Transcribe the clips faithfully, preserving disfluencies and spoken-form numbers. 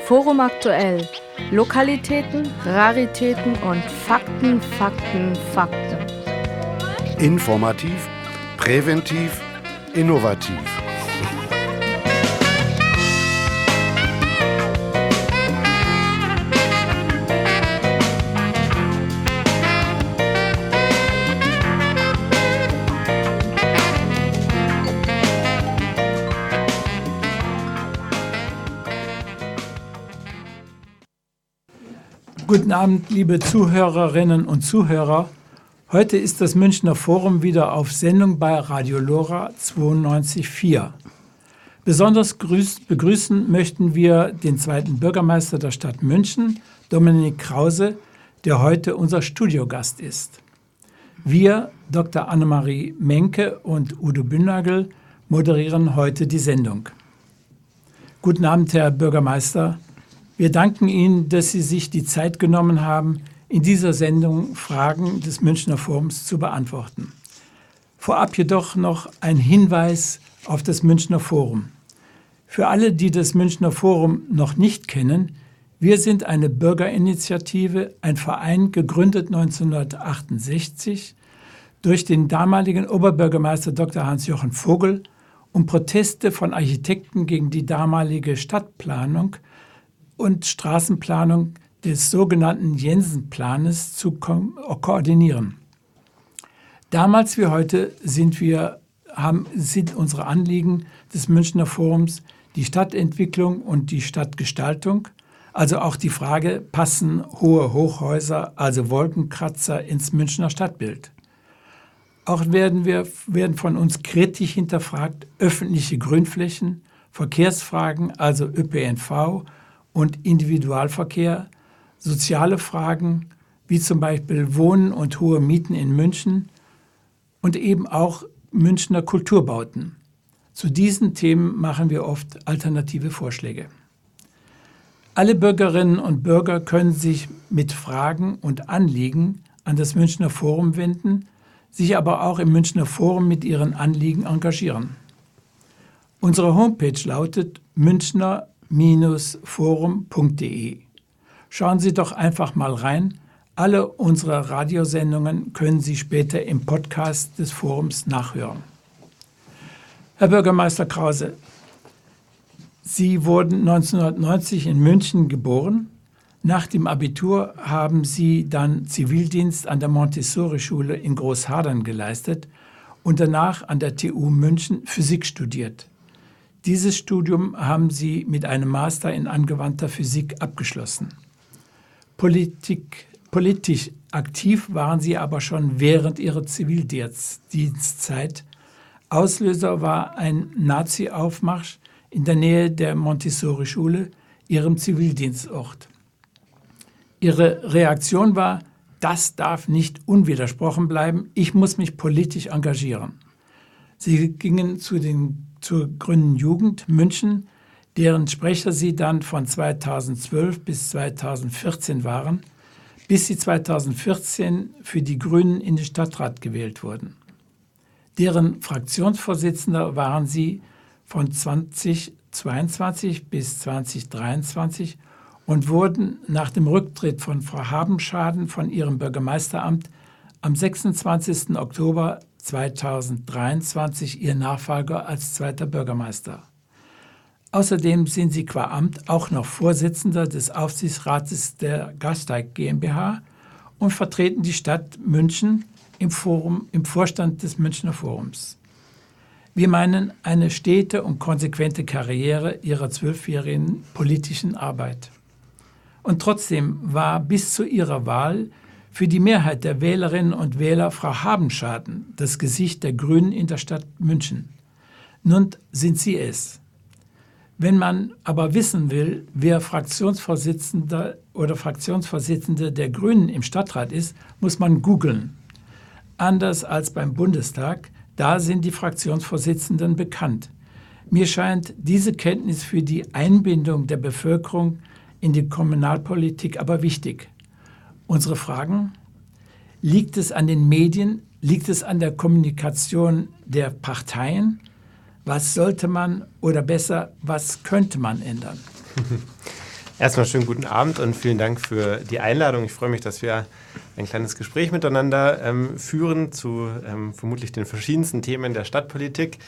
Forum aktuell. Lokalitäten, Raritäten und Fakten, Fakten, Fakten. Informativ, präventiv, innovativ. Guten Abend, liebe Zuhörerinnen und Zuhörer. Heute ist das Münchner Forum wieder auf Sendung bei Radio Lora zweiundneunzig Komma vier. Besonders grüß, begrüßen möchten wir den zweiten Bürgermeister der Stadt München, Dominik Krause, der heute unser Studiogast ist. Wir, Doktor Annemarie Menke und Udo Bündnagel, moderieren heute die Sendung. Guten Abend, Herr Bürgermeister. Wir danken Ihnen, dass Sie sich die Zeit genommen haben, in dieser Sendung Fragen des Münchner Forums zu beantworten. Vorab jedoch noch ein Hinweis auf das Münchner Forum. Für alle, die das Münchner Forum noch nicht kennen, wir sind eine Bürgerinitiative, ein Verein gegründet neunzehnhundertachtundsechzig durch den damaligen Oberbürgermeister Doktor Hans-Jochen Vogel, um Proteste von Architekten gegen die damalige Stadtplanung und Straßenplanung des sogenannten Jensen-Planes zu ko- koordinieren. Damals wie heute sind, wir, haben, sind unsere Anliegen des Münchner Forums die Stadtentwicklung und die Stadtgestaltung, also auch die Frage, passen hohe Hochhäuser, also Wolkenkratzer, ins Münchner Stadtbild? Auch werden, wir, werden von uns kritisch hinterfragt öffentliche Grünflächen, Verkehrsfragen, also Ö P N V, und Individualverkehr, soziale Fragen wie zum Beispiel Wohnen und hohe Mieten in München und eben auch Münchner Kulturbauten. Zu diesen Themen machen wir oft alternative Vorschläge. Alle Bürgerinnen und Bürger können sich mit Fragen und Anliegen an das Münchner Forum wenden, sich aber auch im Münchner Forum mit ihren Anliegen engagieren. Unsere Homepage lautet münchner forum punkt de. Schauen Sie doch einfach mal rein. Alle unsere Radiosendungen können Sie später im Podcast des Forums nachhören. Herr Bürgermeister Krause, Sie wurden neunzehnhundertneunzig in München geboren. Nach dem Abitur haben Sie dann Zivildienst an der Montessori-Schule in Großhadern geleistet und danach an der T U München Physik studiert. Dieses Studium haben Sie mit einem Master in angewandter Physik abgeschlossen. Politik, politisch aktiv waren Sie aber schon während Ihrer Zivildienstzeit. Auslöser war ein Nazi-Aufmarsch in der Nähe der Montessori-Schule, Ihrem Zivildienstort. Ihre Reaktion war, das darf nicht unwidersprochen bleiben, ich muss mich politisch engagieren. Sie gingen zu den zur Grünen Jugend München, deren Sprecher Sie dann von zweitausendzwölf bis zweitausendvierzehn waren, bis Sie zweitausendvierzehn für die Grünen in den Stadtrat gewählt wurden. Deren Fraktionsvorsitzender waren Sie von zweitausendzweiundzwanzig bis zweitausenddreiundzwanzig und wurden nach dem Rücktritt von Frau Habenschaden von ihrem Bürgermeisteramt am sechsundzwanzigsten Oktober zweitausenddreiundzwanzig Ihr Nachfolger als zweiter Bürgermeister. Außerdem sind Sie qua Amt auch noch Vorsitzender des Aufsichtsrates der Gasteig GmbH und vertreten die Stadt München im, Forum, im Vorstand des Münchner Forums. Wir meinen eine stete und konsequente Karriere Ihrer zwölfjährigen politischen Arbeit. Und trotzdem war bis zu Ihrer Wahl für die Mehrheit der Wählerinnen und Wähler Frau Habenschaden das Gesicht der Grünen in der Stadt München. Nun sind Sie es. Wenn man aber wissen will, wer Fraktionsvorsitzender oder Fraktionsvorsitzende der Grünen im Stadtrat ist, muss man googeln. Anders als beim Bundestag, da sind die Fraktionsvorsitzenden bekannt. Mir scheint diese Kenntnis für die Einbindung der Bevölkerung in die Kommunalpolitik aber wichtig. Unsere Fragen: Liegt es an den Medien? Liegt es an der Kommunikation der Parteien? Was sollte man oder besser, was könnte man ändern? Erstmal schönen guten Abend und vielen Dank für die Einladung. Ich freue mich, dass wir ein kleines Gespräch miteinander ähm, führen zu ähm, vermutlich den verschiedensten Themen der Stadtpolitik.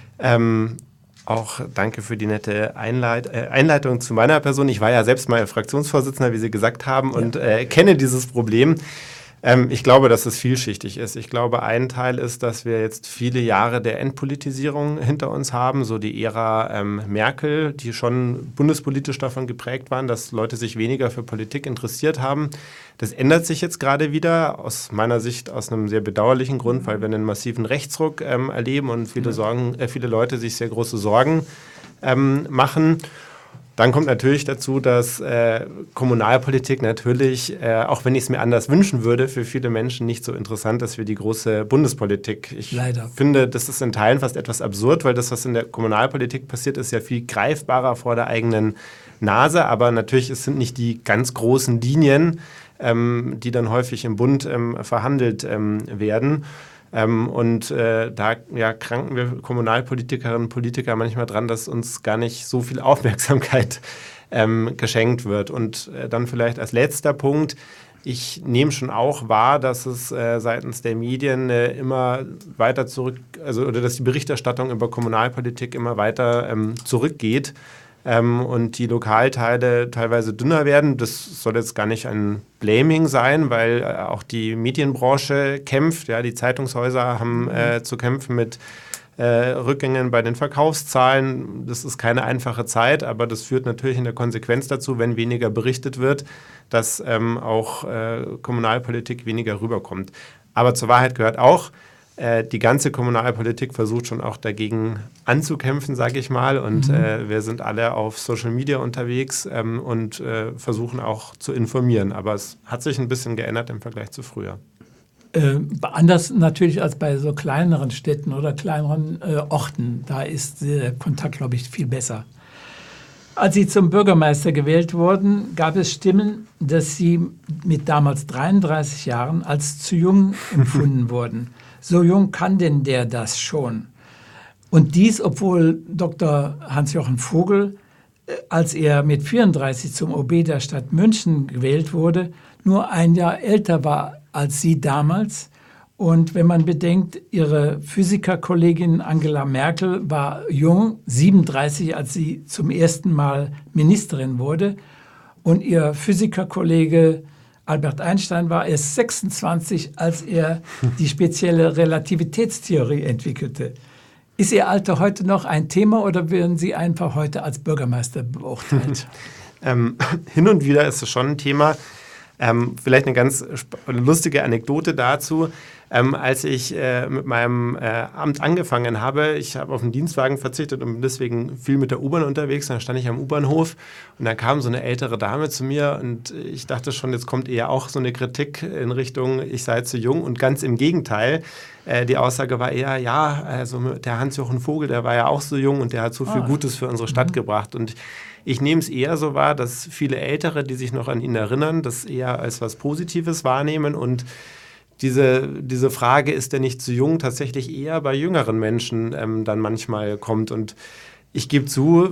Ähm, auch danke für die nette Einleit- äh, Einleitung zu meiner Person. Ich war ja selbst mal Fraktionsvorsitzender, wie Sie gesagt haben, und äh, kenne dieses Problem. Ähm, ich glaube, dass es vielschichtig ist. Ich glaube, ein Teil ist, dass wir jetzt viele Jahre der Entpolitisierung hinter uns haben, so die Ära ähm, Merkel, die schon bundespolitisch davon geprägt waren, dass Leute sich weniger für Politik interessiert haben. Das ändert sich jetzt gerade wieder, aus meiner Sicht aus einem sehr bedauerlichen Grund, weil wir einen massiven Rechtsruck ähm, erleben und viele, Sorgen, äh, viele Leute sich sehr große Sorgen ähm, machen. Dann kommt natürlich dazu, dass äh, Kommunalpolitik natürlich, äh, auch wenn ich es mir anders wünschen würde, für viele Menschen nicht so interessant ist wie die große Bundespolitik. Ich Leider. finde, das ist in Teilen fast etwas absurd, weil das, was in der Kommunalpolitik passiert, ist ja viel greifbarer vor der eigenen Nase. Aber natürlich es sind nicht die ganz großen Linien, ähm, die dann häufig im Bund ähm, verhandelt ähm, werden. Ähm, und äh, da ja, kranken wir Kommunalpolitikerinnen und Politiker manchmal dran, dass uns gar nicht so viel Aufmerksamkeit ähm, geschenkt wird. Und äh, dann vielleicht als letzter Punkt, ich nehme schon auch wahr, dass es äh, seitens der Medien äh, immer weiter zurück, also oder dass die Berichterstattung über Kommunalpolitik immer weiter ähm, zurückgeht. Ähm, und die Lokalteile teilweise dünner werden. Das soll jetzt gar nicht ein Blaming sein, weil äh, auch die Medienbranche kämpft. Ja, die Zeitungshäuser haben äh, zu kämpfen mit äh, Rückgängen bei den Verkaufszahlen. Das ist keine einfache Zeit, aber das führt natürlich in der Konsequenz dazu, wenn weniger berichtet wird, dass ähm, auch äh, Kommunalpolitik weniger rüberkommt. Aber zur Wahrheit gehört auch, die ganze Kommunalpolitik versucht schon auch dagegen anzukämpfen, sage ich mal. Und mhm. äh, wir sind alle auf Social Media unterwegs ähm, und äh, versuchen auch zu informieren. Aber es hat sich ein bisschen geändert im Vergleich zu früher. Äh, anders natürlich als bei so kleineren Städten oder kleineren äh, Orten. Da ist der Kontakt, glaube ich, viel besser. Als Sie zum Bürgermeister gewählt wurden, gab es Stimmen, dass Sie mit damals dreiunddreißig Jahren als zu jung empfunden wurden. So jung kann denn der das schon? Und dies, obwohl Doktor Hans-Jochen Vogel, als er mit vierunddreißig zum O B der Stadt München gewählt wurde, nur ein Jahr älter war als Sie damals. Und wenn man bedenkt, Ihre Physikerkollegin Angela Merkel war jung, siebenunddreißig, als sie zum ersten Mal Ministerin wurde. Und Ihr Physikerkollege Albert Einstein war erst sechsundzwanzig, als er die spezielle Relativitätstheorie entwickelte. Ist Ihr Alter heute noch ein Thema oder werden Sie einfach heute als Bürgermeister beurteilt? ähm, hin und wieder ist es schon ein Thema. Ähm, vielleicht eine ganz lustige Anekdote dazu. Ähm, als ich äh, mit meinem äh, Amt angefangen habe, ich habe auf den Dienstwagen verzichtet und bin deswegen viel mit der U-Bahn unterwegs. Dann stand ich am U-Bahnhof und dann kam so eine ältere Dame zu mir und ich dachte schon, jetzt kommt eher auch so eine Kritik in Richtung, ich sei zu jung. Und ganz im Gegenteil, äh, die Aussage war eher, ja, also der Hans-Jochen Vogel, der war ja auch so jung und der hat so viel Gutes für unsere Stadt mhm. gebracht. Und ich nehme es eher so wahr, dass viele Ältere, die sich noch an ihn erinnern, das eher als was Positives wahrnehmen und Diese, diese Frage, ist der nicht zu jung, tatsächlich eher bei jüngeren Menschen ähm, dann manchmal kommt. Und ich gebe zu,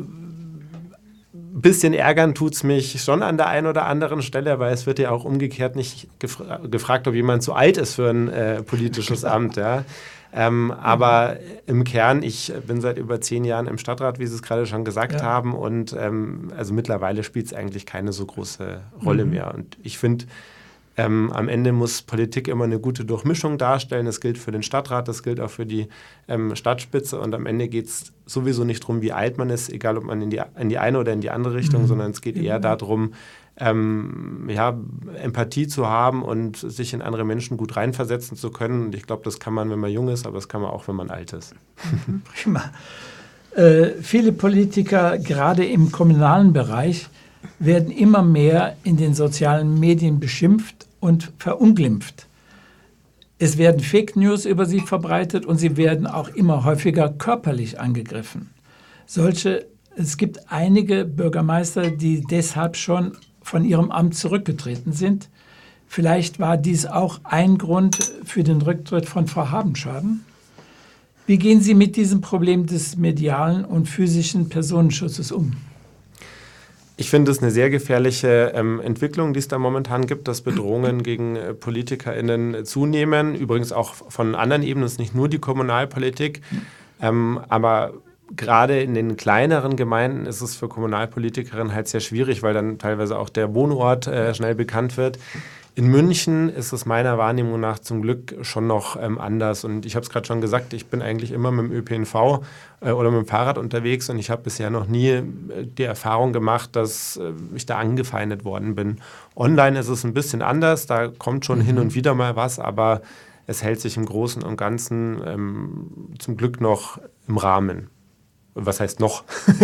ein bisschen ärgern tut es mich schon an der einen oder anderen Stelle, weil es wird ja auch umgekehrt nicht gefra- gefragt, ob jemand zu alt ist für ein äh, politisches Amt. Ja. Ähm, aber im Kern, ich bin seit über zehn Jahren im Stadtrat, wie Sie es gerade schon gesagt ja. haben. Und ähm, also mittlerweile spielt es eigentlich keine so große Rolle mhm. mehr. Und ich finde, Ähm, am Ende muss Politik immer eine gute Durchmischung darstellen. Das gilt für den Stadtrat, das gilt auch für die ähm, Stadtspitze. Und am Ende geht es sowieso nicht darum, wie alt man ist, egal ob man in die, in die eine oder in die andere Richtung, mhm. sondern es geht eher darum, ähm, ja, Empathie zu haben und sich in andere Menschen gut reinversetzen zu können. Und ich glaube, das kann man, wenn man jung ist, aber das kann man auch, wenn man alt ist. Prima. Äh, viele Politiker, gerade im kommunalen Bereich, werden immer mehr in den sozialen Medien beschimpft und verunglimpft. Es werden Fake News über sie verbreitet und sie werden auch immer häufiger körperlich angegriffen. Solche, es gibt einige Bürgermeister, die deshalb schon von ihrem Amt zurückgetreten sind. Vielleicht war dies auch ein Grund für den Rücktritt von Frau Habenschaden. Wie gehen Sie mit diesem Problem des medialen und physischen Personenschutzes um? Ich finde es eine sehr gefährliche ähm, Entwicklung, die es da momentan gibt, dass Bedrohungen gegen äh, PolitikerInnen zunehmen. Übrigens auch von anderen Ebenen, es ist nicht nur die Kommunalpolitik. Ähm, aber gerade in den kleineren Gemeinden ist es für Kommunalpolitikerinnen halt sehr schwierig, weil dann teilweise auch der Wohnort äh, schnell bekannt wird. In München ist es meiner Wahrnehmung nach zum Glück schon noch ähm, anders. Und ich habe es gerade schon gesagt, ich bin eigentlich immer mit dem Ö P N V äh, oder mit dem Fahrrad unterwegs und ich habe bisher noch nie äh, die Erfahrung gemacht, dass äh, ich da angefeindet worden bin. Online ist es ein bisschen anders, da kommt schon mhm. hin und wieder mal was, aber es hält sich im Großen und Ganzen ähm, zum Glück noch im Rahmen. Was heißt noch?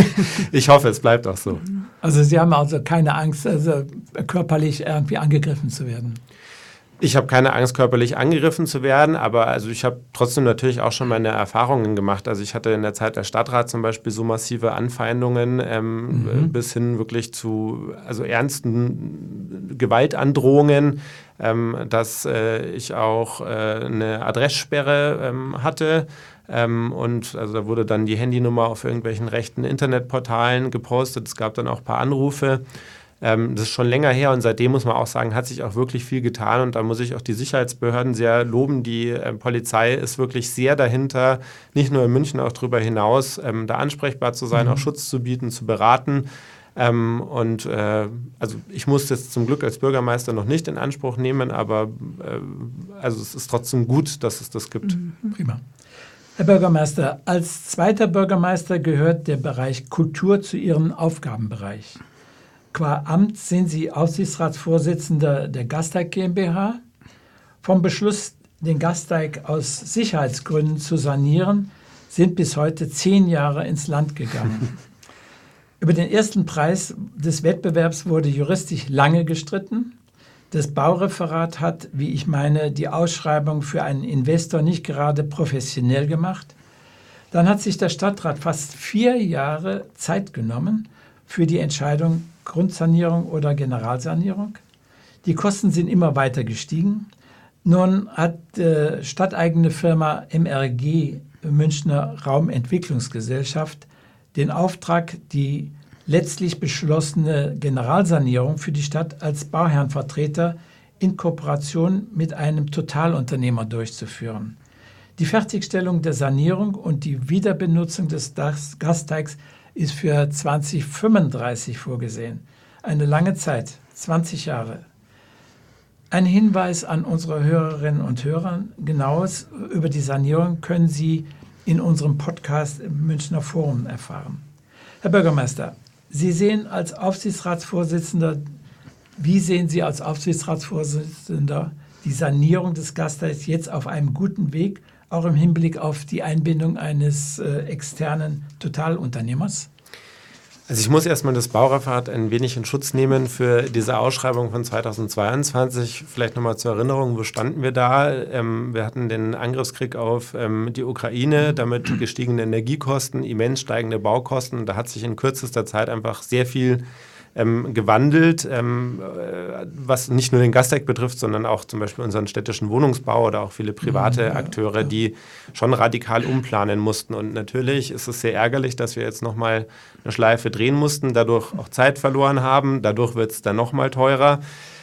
Ich hoffe, es bleibt auch so. Also Sie haben also keine Angst, also körperlich irgendwie angegriffen zu werden? Ich habe keine Angst, körperlich angegriffen zu werden, aber also ich habe trotzdem natürlich auch schon meine Erfahrungen gemacht. Also ich hatte in der Zeit der Stadtrat zum Beispiel so massive Anfeindungen ähm, mhm. bis hin wirklich zu also ernsten Gewaltandrohungen, ähm, dass äh, ich auch äh, eine Adresssperre ähm, hatte. Ähm, und also da wurde dann die Handynummer auf irgendwelchen rechten Internetportalen gepostet. Es gab dann auch ein paar Anrufe. Ähm, das ist schon länger her und seitdem muss man auch sagen, hat sich auch wirklich viel getan. Und da muss ich auch die Sicherheitsbehörden sehr loben. Die äh, Polizei ist wirklich sehr dahinter, nicht nur in München, auch darüber hinaus, ähm, da ansprechbar zu sein, mhm. auch Schutz zu bieten, zu beraten. Ähm, und äh, also ich muss das zum Glück als Bürgermeister noch nicht in Anspruch nehmen, aber äh, also es ist trotzdem gut, dass es das gibt. Mhm. Prima. Herr Bürgermeister, als zweiter Bürgermeister gehört der Bereich Kultur zu Ihrem Aufgabenbereich. Qua Amt sind Sie Aufsichtsratsvorsitzender der Gasteig GmbH. Vom Beschluss, den Gasteig aus Sicherheitsgründen zu sanieren, sind bis heute zehn Jahre ins Land gegangen. Über den ersten Preis des Wettbewerbs wurde juristisch lange gestritten. Das Baureferat hat, wie ich meine, die Ausschreibung für einen Investor nicht gerade professionell gemacht. Dann hat sich der Stadtrat fast vier Jahre Zeit genommen für die Entscheidung Grundsanierung oder Generalsanierung. Die Kosten sind immer weiter gestiegen. Nun hat die stadteigene Firma M R G, Münchner Raumentwicklungsgesellschaft, den Auftrag, die letztlich beschlossene Generalsanierung für die Stadt als Bauherrenvertreter in Kooperation mit einem Totalunternehmer durchzuführen. Die Fertigstellung der Sanierung und die Wiederbenutzung des Gasteigs ist für zwanzig fünfunddreißig vorgesehen. Eine lange Zeit, zwanzig Jahre. Ein Hinweis an unsere Hörerinnen und Hörer: Genaues über die Sanierung können Sie in unserem Podcast im Münchner Forum erfahren. Herr Bürgermeister, Sie sehen als Aufsichtsratsvorsitzender, wie sehen Sie als Aufsichtsratsvorsitzender die Sanierung des Gasteigs jetzt auf einem guten Weg, auch im Hinblick auf die Einbindung eines äh, externen Totalunternehmers? Also ich muss erstmal das Baureferat ein wenig in Schutz nehmen für diese Ausschreibung von zweitausendzweiundzwanzig. Vielleicht nochmal zur Erinnerung, wo standen wir da? Ähm, wir hatten den Angriffskrieg auf ähm, die Ukraine, damit gestiegene Energiekosten, immens steigende Baukosten. Und da hat sich in kürzester Zeit einfach sehr viel ähm, gewandelt, ähm, äh, was nicht nur den Gasteig betrifft, sondern auch zum Beispiel unseren städtischen Wohnungsbau oder auch viele private ja, Akteure, ja. die schon radikal umplanen mussten. Und natürlich ist es sehr ärgerlich, dass wir jetzt nochmal eine Schleife drehen mussten, dadurch auch Zeit verloren haben, dadurch wird es dann nochmal teurer.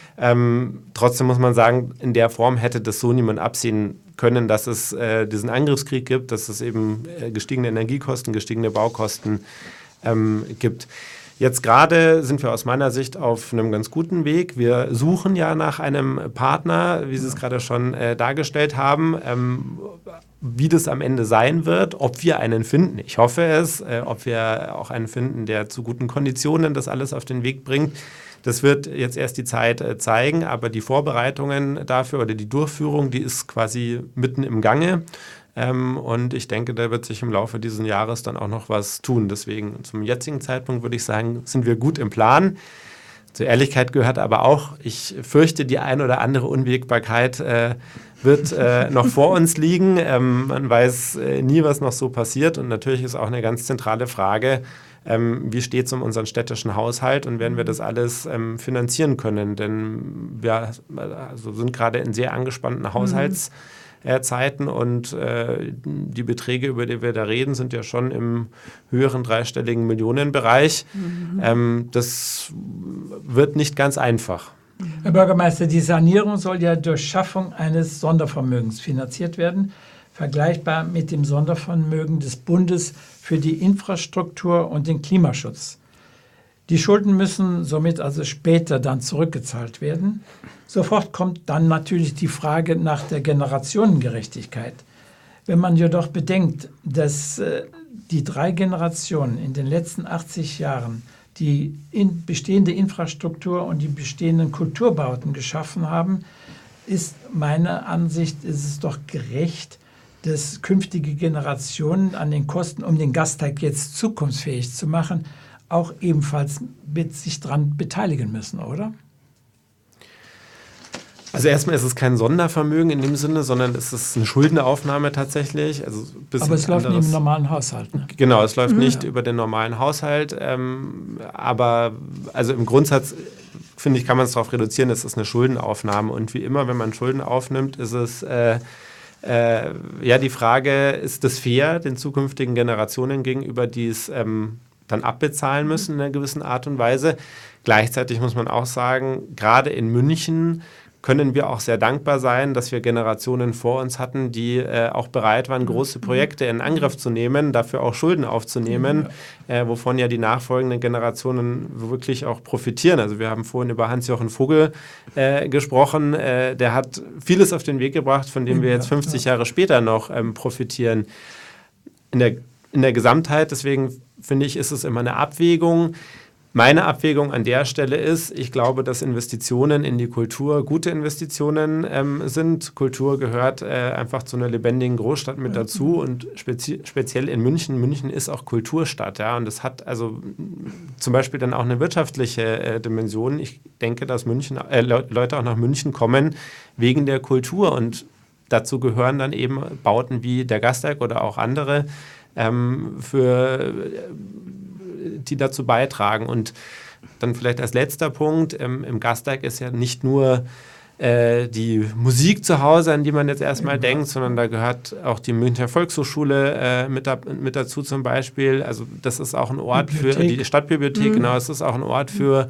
Ähm, trotzdem muss man sagen, in der Form hätte das so niemand absehen können, dass es äh, diesen Angriffskrieg gibt, dass es eben äh, gestiegene Energiekosten, gestiegene Baukosten ähm, gibt. Jetzt gerade sind wir aus meiner Sicht auf einem ganz guten Weg. Wir suchen ja nach einem Partner, wie Sie es gerade schon äh, dargestellt haben. Ähm, wie das am Ende sein wird, ob wir einen finden, ich hoffe es, äh, ob wir auch einen finden, der zu guten Konditionen das alles auf den Weg bringt. Das wird jetzt erst die Zeit äh, zeigen, aber die Vorbereitungen dafür oder die Durchführung, die ist quasi mitten im Gange. Ähm, und ich denke, da wird sich im Laufe dieses Jahres dann auch noch was tun. Deswegen zum jetzigen Zeitpunkt würde ich sagen, sind wir gut im Plan. Zur Ehrlichkeit gehört aber auch, ich fürchte, die ein oder andere Unwägbarkeit äh, wird äh, noch vor uns liegen. Ähm, man weiß äh, nie, was noch so passiert. Und natürlich ist auch eine ganz zentrale Frage, ähm, wie steht es um unseren städtischen Haushalt und werden wir das alles ähm, finanzieren können? Denn wir also sind gerade in sehr angespannten Haushalts- äh, Zeiten und äh, die Beträge, über die wir da reden, sind ja schon im höheren dreistelligen Millionenbereich. Mhm. Ähm, das wird nicht ganz einfach. Herr Bürgermeister, die Sanierung soll ja durch Schaffung eines Sondervermögens finanziert werden, vergleichbar mit dem Sondervermögen des Bundes für die Infrastruktur und den Klimaschutz. Die Schulden müssen somit also später dann zurückgezahlt werden. Sofort kommt dann natürlich die Frage nach der Generationengerechtigkeit. Wenn man jedoch bedenkt, dass äh, die drei Generationen in den letzten achtzig Jahren die in bestehende Infrastruktur und die bestehenden Kulturbauten geschaffen haben, ist meiner Ansicht, ist es doch gerecht, dass künftige Generationen an den Kosten, um den Gasteig jetzt zukunftsfähig zu machen, auch ebenfalls mit sich daran beteiligen müssen, oder? Also erstmal ist es kein Sondervermögen in dem Sinne, sondern es ist eine Schuldenaufnahme tatsächlich. Also aber es läuft nicht im normalen Haushalt. Ne? Genau, es läuft mhm. nicht über den normalen Haushalt. Ähm, aber also im Grundsatz, finde ich, kann man es darauf reduzieren, es ist eine Schuldenaufnahme. Und wie immer, wenn man Schulden aufnimmt, ist es äh, äh, ja die Frage, ist es fair den zukünftigen Generationen gegenüber, die es ähm, dann abbezahlen müssen in einer gewissen Art und Weise. Gleichzeitig muss man auch sagen, gerade in München können wir auch sehr dankbar sein, dass wir Generationen vor uns hatten, die äh, auch bereit waren, große Projekte in Angriff zu nehmen, dafür auch Schulden aufzunehmen, äh, wovon ja die nachfolgenden Generationen wirklich auch profitieren. Also wir haben vorhin über Hans-Jochen Vogel äh, gesprochen, äh, der hat vieles auf den Weg gebracht, von dem wir jetzt fünfzig Jahre später noch ähm, profitieren. In der, in der Gesamtheit, deswegen finde ich, ist es immer eine Abwägung. Meine Abwägung an der Stelle ist, ich glaube, dass Investitionen in die Kultur gute Investitionen ähm, sind. Kultur gehört äh, einfach zu einer lebendigen Großstadt mit dazu und spezi- speziell in München. München ist auch Kulturstadt, ja, und das hat also zum Beispiel dann auch eine wirtschaftliche äh, Dimension. Ich denke, dass München, äh, Le- Leute auch nach München kommen wegen der Kultur und dazu gehören dann eben Bauten wie der Gasteig oder auch andere ähm, für die dazu beitragen. Und dann vielleicht als letzter Punkt, ähm, im Gasteig ist ja nicht nur äh, die Musik zu Hause, an die man jetzt erstmal ja. denkt, sondern da gehört auch die Münchner Volkshochschule äh, mit, da, mit dazu zum Beispiel. Also das ist auch ein Ort Bibliothek. für die Stadtbibliothek, mhm. genau, es ist auch ein Ort für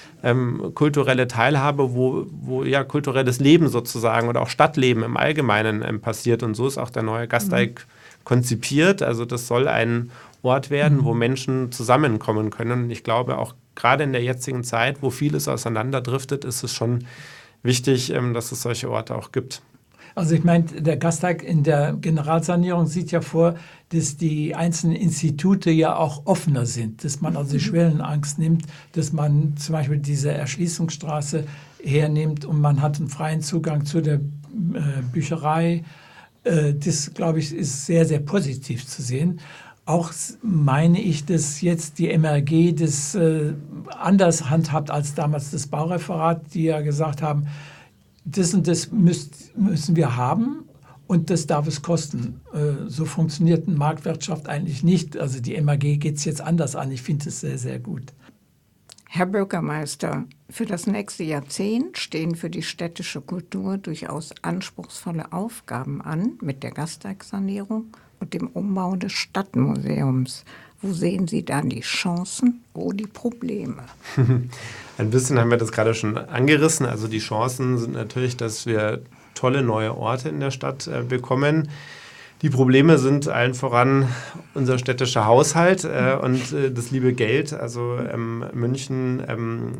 ähm, kulturelle Teilhabe, wo, wo ja kulturelles Leben sozusagen oder auch Stadtleben im Allgemeinen ähm, passiert. Und so ist auch der neue Gasteig mhm. konzipiert. Also das soll ein Ort werden, mhm. wo Menschen zusammenkommen können. Und ich glaube, auch gerade in der jetzigen Zeit, wo vieles auseinanderdriftet, ist es schon wichtig, dass es solche Orte auch gibt. Also ich meine, der Gasteig in der Generalsanierung sieht ja vor, dass die einzelnen Institute ja auch offener sind, dass man also die Schwellenangst nimmt, dass man zum Beispiel diese Erschließungsstraße hernimmt und man hat einen freien Zugang zu der äh, Bücherei. Äh, das, glaube ich, ist sehr, sehr positiv zu sehen. Auch meine ich, dass jetzt die M R G das äh, anders handhabt als damals das Baureferat, die ja gesagt haben, das und das müsst, müssen wir haben und das darf es kosten. Äh, so funktioniert eine Marktwirtschaft eigentlich nicht. Also die M R G geht es jetzt anders an. Ich finde es sehr, sehr gut. Herr Bürgermeister, für das nächste Jahrzehnt stehen für die städtische Kultur durchaus anspruchsvolle Aufgaben an mit der Gasteig-Sanierung und dem Umbau des Stadtmuseums. Wo sehen Sie dann die Chancen, wo die Probleme? Ein bisschen haben wir das gerade schon angerissen. Also die Chancen sind natürlich, dass wir tolle neue Orte in der Stadt äh, bekommen. Die Probleme sind allen voran unser städtischer Haushalt äh, und äh, das liebe Geld. Also ähm, München ähm,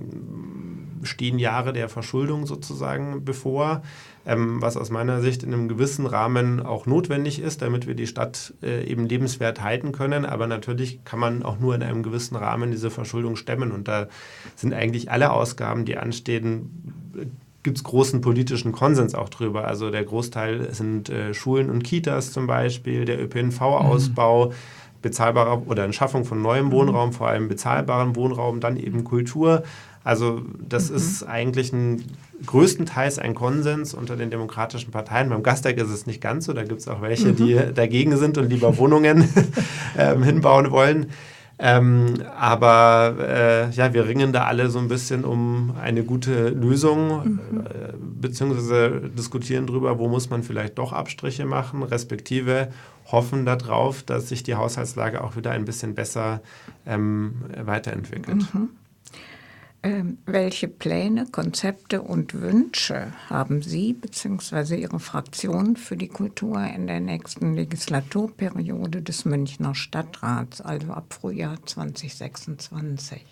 stehen Jahre der Verschuldung sozusagen bevor, ähm, was aus meiner Sicht in einem gewissen Rahmen auch notwendig ist, damit wir die Stadt äh, eben lebenswert halten können. Aber natürlich kann man auch nur in einem gewissen Rahmen diese Verschuldung stemmen. Und da sind eigentlich alle Ausgaben, die anstehen, gibt es großen politischen Konsens auch drüber. Also der Großteil sind äh, Schulen und Kitas zum Beispiel, der Ö P N V-Ausbau, mhm. bezahlbarer oder eine Schaffung von neuem Wohnraum, vor allem bezahlbarem Wohnraum, dann eben Kultur. Also das mhm. ist eigentlich ein, größtenteils ein Konsens unter den demokratischen Parteien. Beim Gasteig ist es nicht ganz so, da gibt es auch welche, mhm. die dagegen sind und lieber Wohnungen ähm, hinbauen wollen. Ähm, aber äh, ja, wir ringen da alle so ein bisschen um eine gute Lösung, mhm. äh, beziehungsweise diskutieren darüber, wo muss man vielleicht doch Abstriche machen, respektive hoffen darauf, dass sich die Haushaltslage auch wieder ein bisschen besser ähm, weiterentwickelt. Mhm. Ähm, welche Pläne, Konzepte und Wünsche haben Sie bzw. Ihre Fraktion für die Kultur in der nächsten Legislaturperiode des Münchner Stadtrats, also ab Frühjahr zwanzig sechsundzwanzig?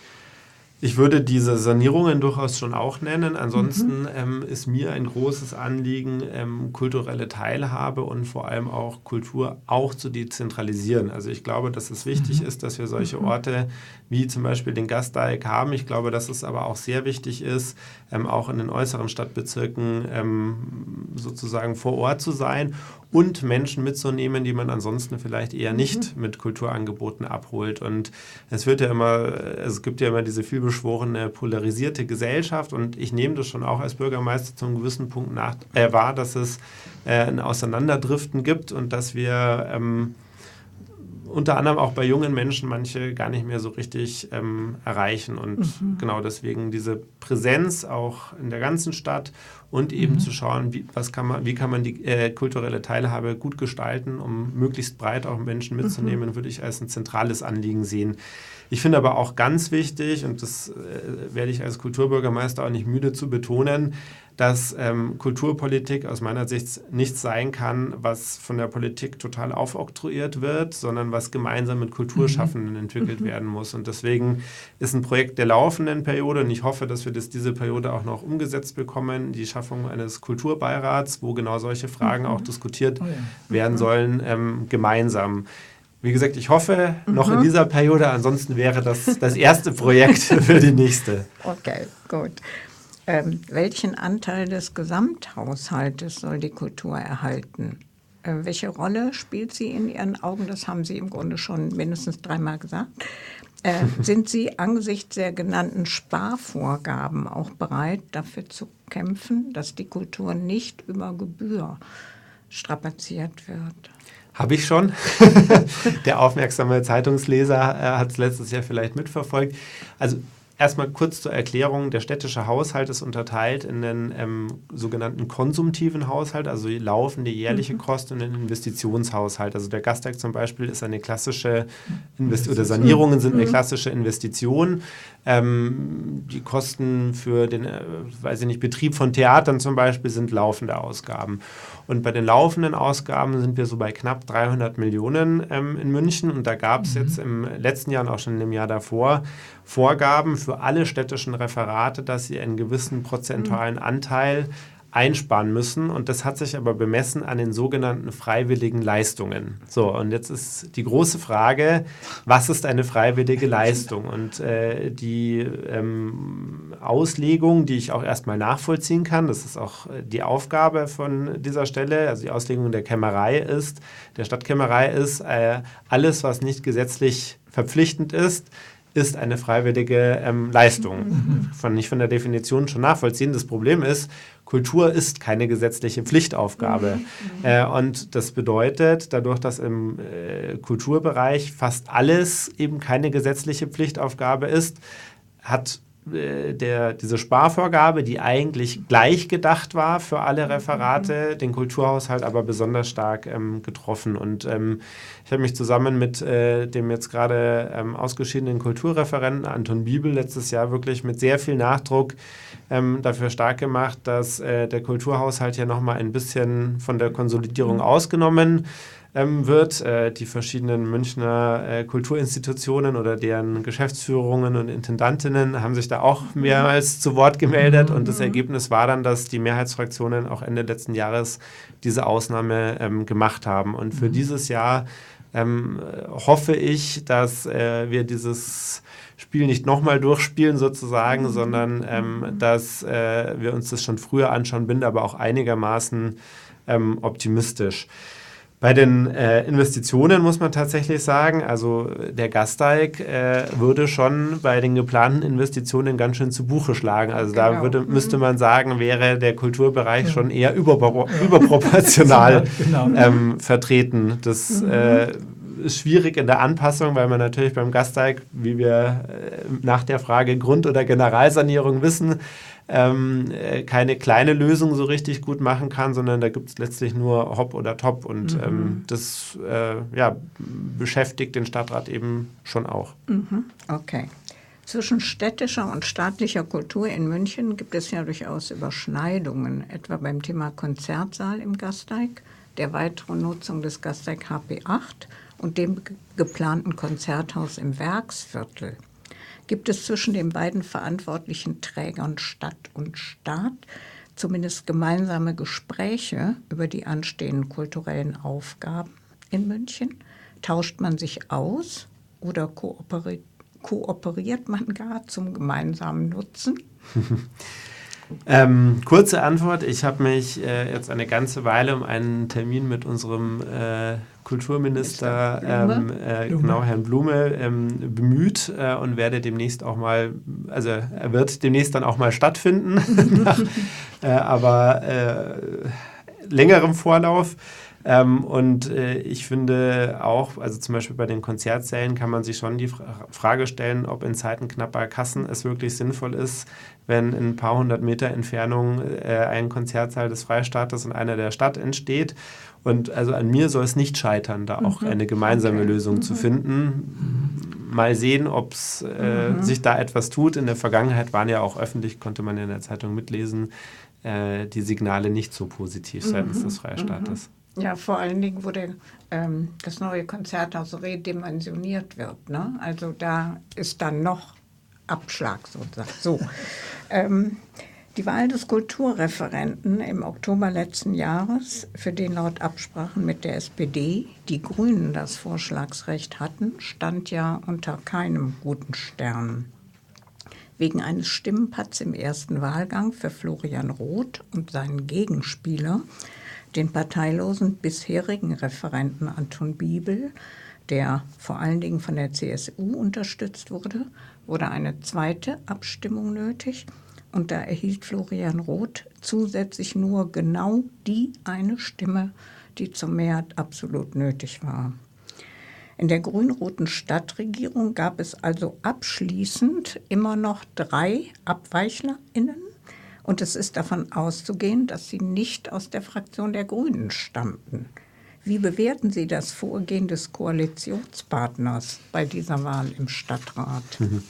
Ich würde diese Sanierungen durchaus schon auch nennen. Ansonsten mhm. ähm, ist mir ein großes Anliegen, ähm, kulturelle Teilhabe und vor allem auch Kultur auch zu dezentralisieren. Also ich glaube, dass es wichtig mhm. ist, dass wir solche mhm. Orte wie zum Beispiel den Gasteig haben. Ich glaube, dass es aber auch sehr wichtig ist, ähm, auch in den äußeren Stadtbezirken ähm, sozusagen vor Ort zu sein und Menschen mitzunehmen, die man ansonsten vielleicht eher nicht mhm. mit Kulturangeboten abholt. Und es wird ja immer, es gibt ja immer diese vielbeschworene polarisierte Gesellschaft und ich nehme das schon auch als Bürgermeister zu einem gewissen Punkt nach, äh, wahr, dass es äh, ein Auseinanderdriften gibt und dass wir ähm, unter anderem auch bei jungen Menschen manche gar nicht mehr so richtig ähm, erreichen. Und mhm. genau deswegen diese Präsenz auch in der ganzen Stadt und eben mhm. zu schauen, wie, was kann man, wie kann man die äh, kulturelle Teilhabe gut gestalten, um möglichst breit auch Menschen mitzunehmen, mhm. würde ich als ein zentrales Anliegen sehen. Ich finde aber auch ganz wichtig, und das äh, werde ich als Kulturbürgermeister auch nicht müde zu betonen, dass ähm, Kulturpolitik aus meiner Sicht nichts sein kann, was von der Politik total aufoktroyiert wird, sondern was gemeinsam mit Kulturschaffenden mhm. entwickelt mhm. werden muss. Und deswegen ist ein Projekt der laufenden Periode, und ich hoffe, dass wir das diese Periode auch noch umgesetzt bekommen, die Schaffung eines Kulturbeirats, wo genau solche Fragen mhm. auch diskutiert oh ja. werden mhm. sollen, ähm, gemeinsam. Wie gesagt, ich hoffe noch mhm. in dieser Periode, ansonsten wäre das das erste Projekt für die nächste. Okay, gut. Ähm, welchen Anteil des Gesamthaushaltes soll die Kultur erhalten? Äh, welche Rolle spielt sie in Ihren Augen? Das haben Sie im Grunde schon mindestens dreimal gesagt. Äh, sind Sie angesichts der genannten Sparvorgaben auch bereit, dafür zu kämpfen, dass die Kultur nicht über Gebühr strapaziert wird? Habe ich schon. Der aufmerksame Zeitungsleser äh, hat es letztes Jahr vielleicht mitverfolgt. Also erstmal kurz zur Erklärung, der städtische Haushalt ist unterteilt in den ähm, sogenannten konsumtiven Haushalt, also die laufende jährliche mhm. Kosten, und den Investitionshaushalt. Also der Gasteig zum Beispiel ist eine klassische, Invest- oder Sanierungen sind eine klassische Investition. Ähm, die Kosten für den, äh, weiß ich nicht, Betrieb von Theatern zum Beispiel sind laufende Ausgaben. Und bei den laufenden Ausgaben sind wir so bei knapp dreihundert Millionen ähm, in München. Und da gab es mhm. jetzt im letzten Jahr und auch schon im Jahr davor Vorgaben für alle städtischen Referate, dass sie einen gewissen prozentualen Anteil einsparen müssen. Und das hat sich aber bemessen an den sogenannten freiwilligen Leistungen. So, und jetzt ist die große Frage, was ist eine freiwillige Leistung? Und äh, die ähm, Auslegung, die ich auch erstmal nachvollziehen kann, das ist auch die Aufgabe von dieser Stelle, also die Auslegung der Kämmerei ist, der Stadtkämmerei ist, äh, alles, was nicht gesetzlich verpflichtend ist, ist eine freiwillige ähm, Leistung. Von, nicht von der Definition schon nachvollziehen. Das Problem ist, Kultur ist keine gesetzliche Pflichtaufgabe. Mhm. Äh, und das bedeutet, dadurch, dass im äh, Kulturbereich fast alles eben keine gesetzliche Pflichtaufgabe ist, hat äh, der, diese Sparvorgabe, die eigentlich gleich gedacht war für alle Referate, mhm. den Kulturhaushalt aber besonders stark ähm, getroffen. Und ähm, ich habe mich zusammen mit äh, dem jetzt gerade ähm, ausgeschiedenen Kulturreferenten Anton Biebel letztes Jahr wirklich mit sehr viel Nachdruck ähm, dafür stark gemacht, dass äh, der Kulturhaushalt ja nochmal ein bisschen von der Konsolidierung mhm. ausgenommen ähm, wird. Äh, die verschiedenen Münchner äh, Kulturinstitutionen oder deren Geschäftsführungen und Intendantinnen haben sich da auch mehrmals zu Wort gemeldet. Mhm. Und das Ergebnis war dann, dass die Mehrheitsfraktionen auch Ende letzten Jahres diese Ausnahme ähm, gemacht haben. Und für mhm. dieses Jahr ähm, hoffe ich, dass äh, wir dieses Spiel nicht nochmal durchspielen sozusagen, mhm. sondern ähm, dass äh, wir uns das schon früher anschauen, bin aber auch einigermaßen ähm, optimistisch. Bei den äh, Investitionen muss man tatsächlich sagen, also der Gasteig äh, würde schon bei den geplanten Investitionen ganz schön zu Buche schlagen. Also genau. da würde, müsste man sagen, wäre der Kulturbereich ja. schon eher überpro- ja. überproportional genau. ähm, vertreten. Das mhm. äh, ist schwierig in der Anpassung, weil man natürlich beim Gasteig, wie wir äh, nach der Frage Grund- oder Generalsanierung wissen, ähm, äh, keine kleine Lösung so richtig gut machen kann, sondern da gibt es letztlich nur Hop oder Top. Und mhm. ähm, das äh, ja, beschäftigt den Stadtrat eben schon auch. Mhm. Okay. Zwischen städtischer und staatlicher Kultur in München gibt es ja durchaus Überschneidungen, etwa beim Thema Konzertsaal im Gasteig, der weiteren Nutzung des Gasteig H P acht und dem geplanten Konzerthaus im Werksviertel. Gibt es zwischen den beiden verantwortlichen Trägern Stadt und Staat zumindest gemeinsame Gespräche über die anstehenden kulturellen Aufgaben in München? Tauscht man sich aus oder kooperiert? Kooperiert man gar zum gemeinsamen Nutzen? ähm, kurze Antwort. Ich habe mich äh, jetzt eine ganze Weile um einen Termin mit unserem äh, Kulturminister, ähm, äh, genau Herrn Blume, ähm, bemüht äh, und werde demnächst auch mal, also er wird demnächst dann auch mal stattfinden, nach, äh, aber äh, längerem Vorlauf. Ähm, und äh, ich finde auch, also zum Beispiel bei den Konzertsälen kann man sich schon die Fra- Frage stellen, ob in Zeiten knapper Kassen es wirklich sinnvoll ist, wenn in ein paar hundert Meter Entfernung äh, ein Konzertsaal des Freistaates und einer der Stadt entsteht. Und also an mir soll es nicht scheitern, da auch mhm. eine gemeinsame okay. Lösung mhm. zu finden. Mal sehen, ob es äh, mhm. sich da etwas tut. In der Vergangenheit waren ja auch öffentlich, konnte man in der Zeitung mitlesen, äh, die Signale nicht so positiv seitens mhm. des Freistaates. Mhm. Ja, vor allen Dingen, wo der, ähm, das neue Konzerthaus redimensioniert wird. Ne? Also da ist dann noch Abschlag sozusagen. So. ähm, die Wahl des Kulturreferenten im Oktober letzten Jahres, für den laut Absprachen mit der S P D die Grünen das Vorschlagsrecht hatten, stand ja unter keinem guten Stern. Wegen eines Stimmenpatts im ersten Wahlgang für Florian Roth und seinen Gegenspieler, den parteilosen bisherigen Referenten Anton Biebel, der vor allen Dingen von der C S U unterstützt wurde, wurde eine zweite Abstimmung nötig. Und da erhielt Florian Roth zusätzlich nur genau die eine Stimme, die zur Mehrheit absolut nötig war. In der grün-roten Stadtregierung gab es also abschließend immer noch drei AbweichlerInnen. Und es ist davon auszugehen, dass sie nicht aus der Fraktion der Grünen stammten. Wie bewerten Sie das Vorgehen des Koalitionspartners bei dieser Wahl im Stadtrat? Mhm.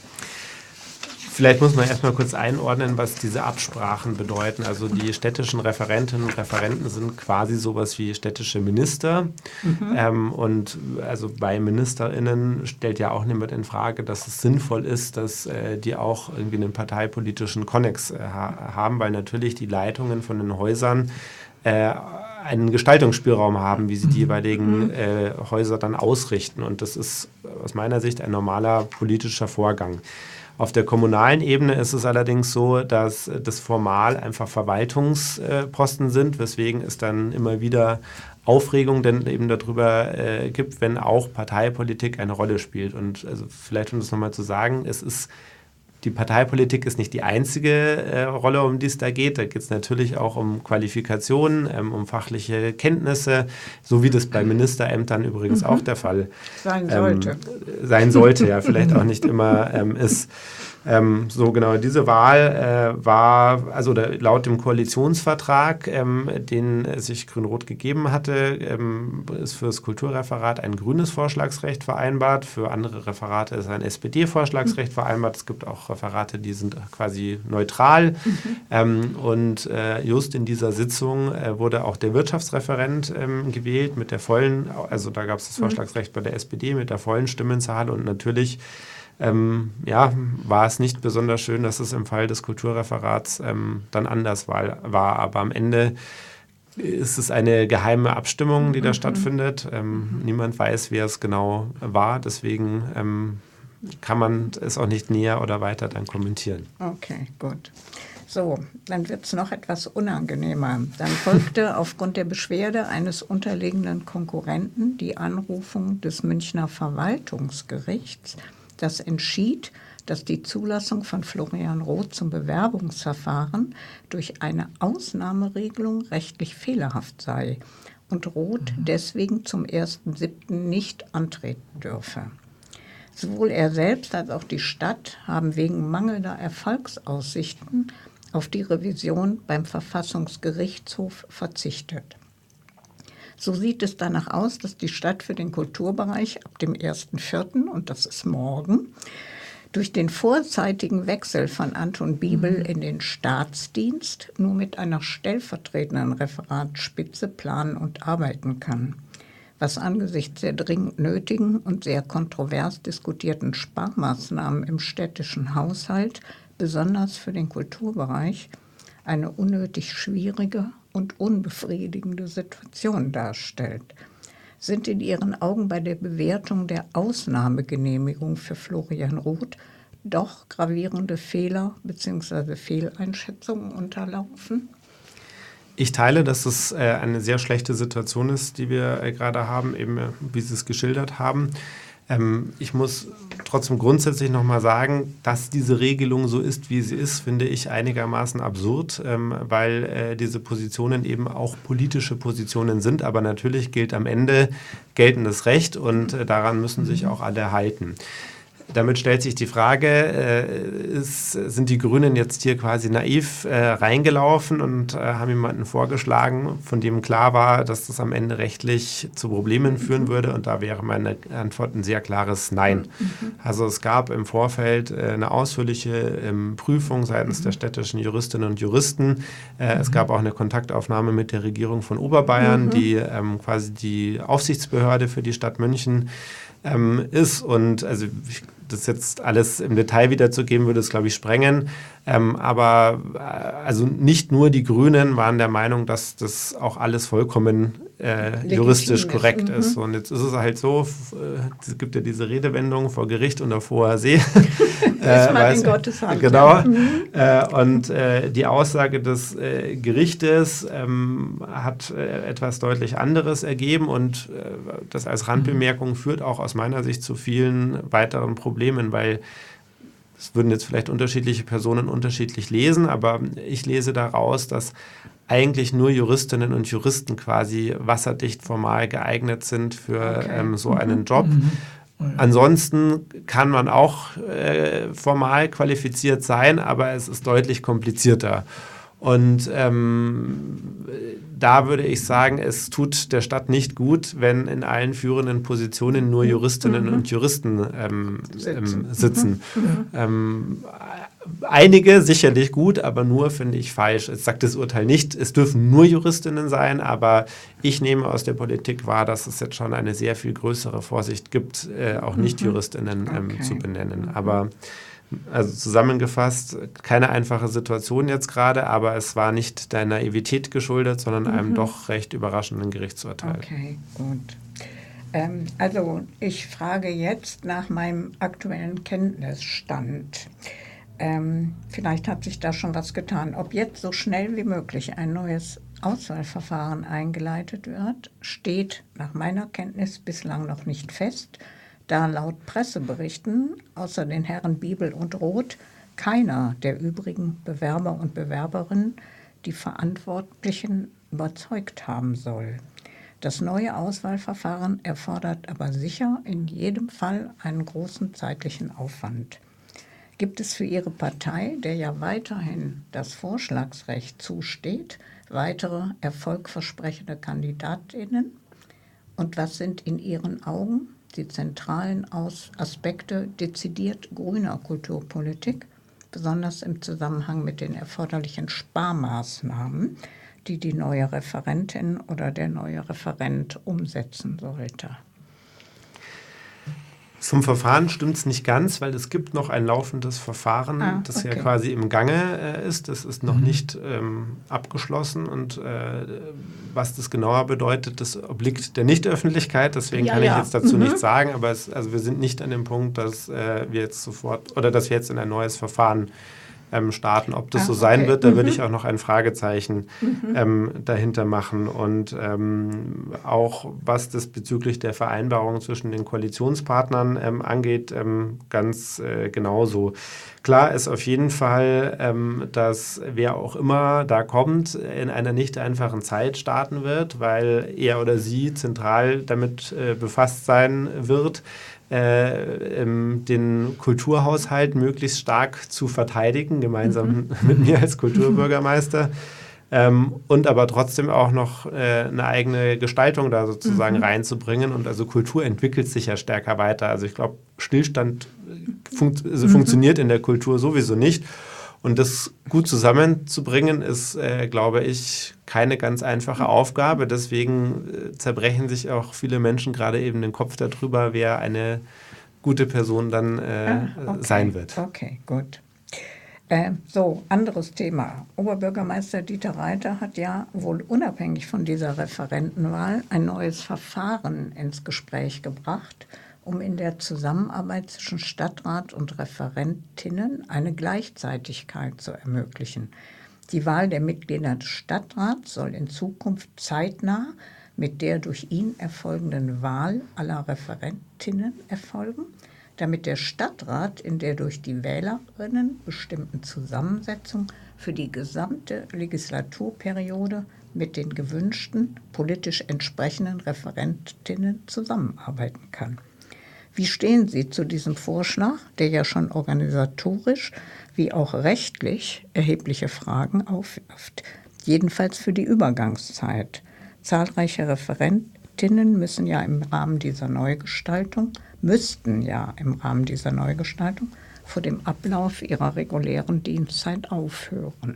Vielleicht muss man erstmal kurz einordnen, was diese Absprachen bedeuten. Also die städtischen Referentinnen und Referenten sind quasi sowas wie städtische Minister. Mhm. Ähm, und also bei MinisterInnen stellt ja auch niemand in Frage, dass es sinnvoll ist, dass äh, die auch irgendwie einen parteipolitischen Konnex äh, ha- haben, weil natürlich die Leitungen von den Häusern äh, einen Gestaltungsspielraum haben, wie sie die jeweiligen äh, Häuser dann ausrichten. Und das ist aus meiner Sicht ein normaler politischer Vorgang. Auf der kommunalen Ebene ist es allerdings so, dass das formal einfach Verwaltungsposten sind, weswegen es dann immer wieder Aufregung denn eben darüber äh, gibt, wenn auch Parteipolitik eine Rolle spielt. Und also vielleicht, um das nochmal zu sagen, es ist die Parteipolitik ist nicht die einzige äh, Rolle, um die es da geht. Da geht es natürlich auch um Qualifikationen, ähm, um fachliche Kenntnisse, so wie das bei Ministerämtern übrigens mhm. auch der Fall sein sollte. Ähm, sein sollte, ja, vielleicht auch nicht immer ähm, ist. Ähm, so genau, diese Wahl äh, war, also laut dem Koalitionsvertrag, ähm, den sich Grün-Rot gegeben hatte, ähm, ist für das Kulturreferat ein grünes Vorschlagsrecht vereinbart, für andere Referate ist ein S P D-Vorschlagsrecht mhm. vereinbart. Es gibt auch Referate, die sind quasi neutral. Mhm. Ähm, und äh, just in dieser Sitzung äh, wurde auch der Wirtschaftsreferent ähm, gewählt mit der vollen, also da gab es das Vorschlagsrecht bei der S P D mit der vollen Stimmenzahl und natürlich Ähm, ja, war es nicht besonders schön, dass es im Fall des Kulturreferats ähm, dann anders war, war. Aber am Ende ist es eine geheime Abstimmung, die mhm. da stattfindet. Ähm, mhm. Niemand weiß, wer es genau war. Deswegen ähm, kann man es auch nicht näher oder weiter dann kommentieren. Okay, gut. So, dann wird es noch etwas unangenehmer. Dann folgte aufgrund der Beschwerde eines unterliegenden Konkurrenten die Anrufung des Münchner Verwaltungsgerichts, das entschied, dass die Zulassung von Florian Roth zum Bewerbungsverfahren durch eine Ausnahmeregelung rechtlich fehlerhaft sei und Roth deswegen zum ersten siebten nicht antreten dürfe. Sowohl er selbst als auch die Stadt haben wegen mangelnder Erfolgsaussichten auf die Revision beim Verfassungsgerichtshof verzichtet. So sieht es danach aus, dass die Stadt für den Kulturbereich ab dem ersten vierten, und das ist morgen, durch den vorzeitigen Wechsel von Anton Biebel in den Staatsdienst nur mit einer stellvertretenden Referatsspitze planen und arbeiten kann, was angesichts der dringend nötigen und sehr kontrovers diskutierten Sparmaßnahmen im städtischen Haushalt, besonders für den Kulturbereich, eine unnötig schwierige und unbefriedigende Situation darstellt. Sind in Ihren Augen bei der Bewertung der Ausnahmegenehmigung für Florian Roth doch gravierende Fehler bzw. Fehleinschätzungen unterlaufen? Ich teile, dass es äh, eine sehr schlechte Situation ist, die wir äh, gerade haben, eben äh, wie Sie es geschildert haben. Ähm, ich muss trotzdem grundsätzlich nochmal sagen, dass diese Regelung so ist, wie sie ist, finde ich einigermaßen absurd, ähm, weil äh, diese Positionen eben auch politische Positionen sind. Aber natürlich gilt am Ende geltendes Recht und äh, daran müssen sich auch alle halten. Damit stellt sich die Frage, äh, ist, sind die Grünen jetzt hier quasi naiv äh, reingelaufen und äh, haben jemanden vorgeschlagen, von dem klar war, dass das am Ende rechtlich zu Problemen führen würde? Und da wäre meine Antwort ein sehr klares Nein. Mhm. Also es gab im Vorfeld äh, eine ausführliche ähm, Prüfung seitens mhm. der städtischen Juristinnen und Juristen. Äh, mhm. Es gab auch eine Kontaktaufnahme mit der Regierung von Oberbayern, mhm. die ähm, quasi die Aufsichtsbehörde für die Stadt München ähm, ist. Und also ich, das jetzt alles im Detail wiederzugeben, würde es, glaube ich, sprengen. Ähm, aber äh, also nicht nur die Grünen waren der Meinung, dass das auch alles vollkommen äh, juristisch korrekt mhm. ist. Und jetzt ist es halt so, äh, es gibt ja diese Redewendung vor Gericht und auf hoher See. äh, mal in Gottes Hand. Genau. Mhm. Äh, und äh, die Aussage des äh, Gerichtes ähm, hat äh, etwas deutlich anderes ergeben und äh, das als Randbemerkung mhm. führt auch aus meiner Sicht zu vielen weiteren Problemen, weil es würden jetzt vielleicht unterschiedliche Personen unterschiedlich lesen, aber ich lese daraus, dass eigentlich nur Juristinnen und Juristen quasi wasserdicht formal geeignet sind für okay. ähm, so einen Job. Mhm. Oh ja. Ansonsten kann man auch äh, formal qualifiziert sein, aber es ist deutlich komplizierter. Und ähm, da würde ich sagen, es tut der Stadt nicht gut, wenn in allen führenden Positionen nur Juristinnen mhm. und Juristen ähm, sitzen. Ähm, sitzen. Mhm. Ähm, einige sicherlich gut, aber nur finde ich falsch. Es sagt das Urteil nicht, es dürfen nur Juristinnen sein, aber ich nehme aus der Politik wahr, dass es jetzt schon eine sehr viel größere Vorsicht gibt, äh, auch mhm. Nicht-Juristinnen ähm, okay. zu benennen. Aber also zusammengefasst, keine einfache Situation jetzt gerade, aber es war nicht der Naivität geschuldet, sondern mhm. einem doch recht überraschenden Gerichtsurteil. Okay, gut. Ähm, also ich frage jetzt nach meinem aktuellen Kenntnisstand. Ähm, vielleicht hat sich da schon was getan. Ob jetzt so schnell wie möglich ein neues Auswahlverfahren eingeleitet wird, steht nach meiner Kenntnis bislang noch nicht fest, da laut Presseberichten außer den Herren Biebel und Roth keiner der übrigen Bewerber und Bewerberinnen die Verantwortlichen überzeugt haben soll. Das neue Auswahlverfahren erfordert aber sicher in jedem Fall einen großen zeitlichen Aufwand. Gibt es für Ihre Partei, der ja weiterhin das Vorschlagsrecht zusteht, weitere erfolgversprechende Kandidatinnen? Und was sind in Ihren Augen die zentralen Aspekte dezidiert grüner Kulturpolitik, besonders im Zusammenhang mit den erforderlichen Sparmaßnahmen, die die neue Referentin oder der neue Referent umsetzen sollte? Zum Verfahren stimmt es nicht ganz, weil es gibt noch ein laufendes Verfahren, ah, das okay. ja quasi im Gange äh, ist. Das ist noch mhm. nicht ähm, abgeschlossen und äh, was das genauer bedeutet, das obliegt der Nichtöffentlichkeit. Deswegen ja, kann ja. ich jetzt dazu mhm. nichts sagen, aber es, also wir sind nicht an dem Punkt, dass äh, wir jetzt sofort oder dass wir jetzt in ein neues Verfahren ähm, starten. Ob das ah, so sein okay. wird, da mhm. würde ich auch noch ein Fragezeichen mhm. ähm, dahinter machen. Und ähm, auch was das bezüglich der Vereinbarung zwischen den Koalitionspartnern ähm, angeht, ähm, ganz äh, genauso. Klar ist auf jeden Fall, ähm, dass wer auch immer da kommt, in einer nicht einfachen Zeit starten wird, weil er oder sie zentral damit äh, befasst sein wird, äh, ähm, den Kulturhaushalt möglichst stark zu verteidigen, gemeinsam Mhm. mit mir als Kulturbürgermeister. Ähm, und aber trotzdem auch noch äh, eine eigene Gestaltung da sozusagen Mhm. reinzubringen. Und also Kultur entwickelt sich ja stärker weiter. Also ich glaube, Stillstand funkt, also Mhm. funktioniert in der Kultur sowieso nicht. Und das gut zusammenzubringen, ist, äh, glaube ich, keine ganz einfache Aufgabe. Deswegen äh, zerbrechen sich auch viele Menschen gerade eben den Kopf darüber, wer eine gute Person dann äh, ah, okay. sein wird. Okay, gut. Äh, so, anderes Thema. Oberbürgermeister Dieter Reiter hat ja wohl unabhängig von dieser Referentenwahl ein neues Verfahren ins Gespräch gebracht, um in der Zusammenarbeit zwischen Stadtrat und Referentinnen eine Gleichzeitigkeit zu ermöglichen. Die Wahl der Mitglieder des Stadtrats soll in Zukunft zeitnah mit der durch ihn erfolgenden Wahl aller Referentinnen erfolgen, damit der Stadtrat in der durch die Wählerinnen bestimmten Zusammensetzung für die gesamte Legislaturperiode mit den gewünschten, politisch entsprechenden Referentinnen zusammenarbeiten kann. Wie stehen Sie zu diesem Vorschlag, der ja schon organisatorisch wie auch rechtlich erhebliche Fragen aufwirft, jedenfalls für die Übergangszeit? Zahlreiche Referentinnen müssen ja im Rahmen dieser Neugestaltung, müssten ja im Rahmen dieser Neugestaltung vor dem Ablauf ihrer regulären Dienstzeit aufhören.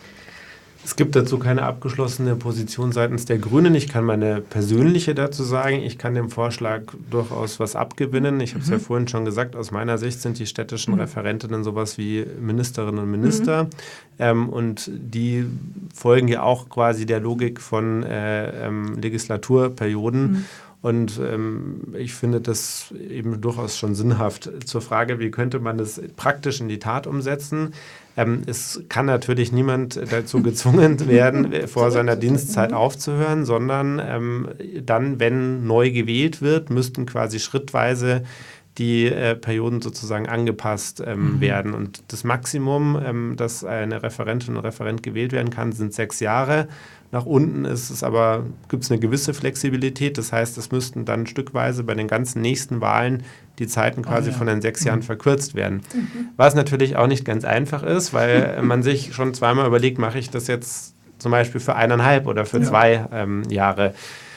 Es gibt dazu keine abgeschlossene Position seitens der Grünen. Ich kann meine persönliche dazu sagen. Ich kann dem Vorschlag durchaus was abgewinnen. Ich habe es mhm. ja vorhin schon gesagt, aus meiner Sicht sind die städtischen mhm. Referentinnen sowas wie Ministerinnen und Minister. Mhm. Ähm, und die folgen ja auch quasi der Logik von äh, ähm, Legislaturperioden. Mhm. Und ähm, ich finde das eben durchaus schon sinnhaft. Zur Frage, wie könnte man das praktisch in die Tat umsetzen? Ähm, es kann natürlich niemand dazu gezwungen werden, vor seiner Dienstzeit aufzuhören, sondern ähm, dann, wenn neu gewählt wird, müssten quasi schrittweise die äh, Perioden sozusagen angepasst ähm, mhm. werden. Und das Maximum, ähm, dass eine Referentin und Referent gewählt werden kann, sind sechs Jahre. Nach unten ist es aber, gibt es eine gewisse Flexibilität. Das heißt, es müssten dann stückweise bei den ganzen nächsten Wahlen die Zeiten quasi oh, ja. von den sechs Jahren mhm. verkürzt werden. Mhm. Was natürlich auch nicht ganz einfach ist, weil man sich schon zweimal überlegt, mache ich das jetzt zum Beispiel für eineinhalb oder für ja. zwei ähm, Jahre.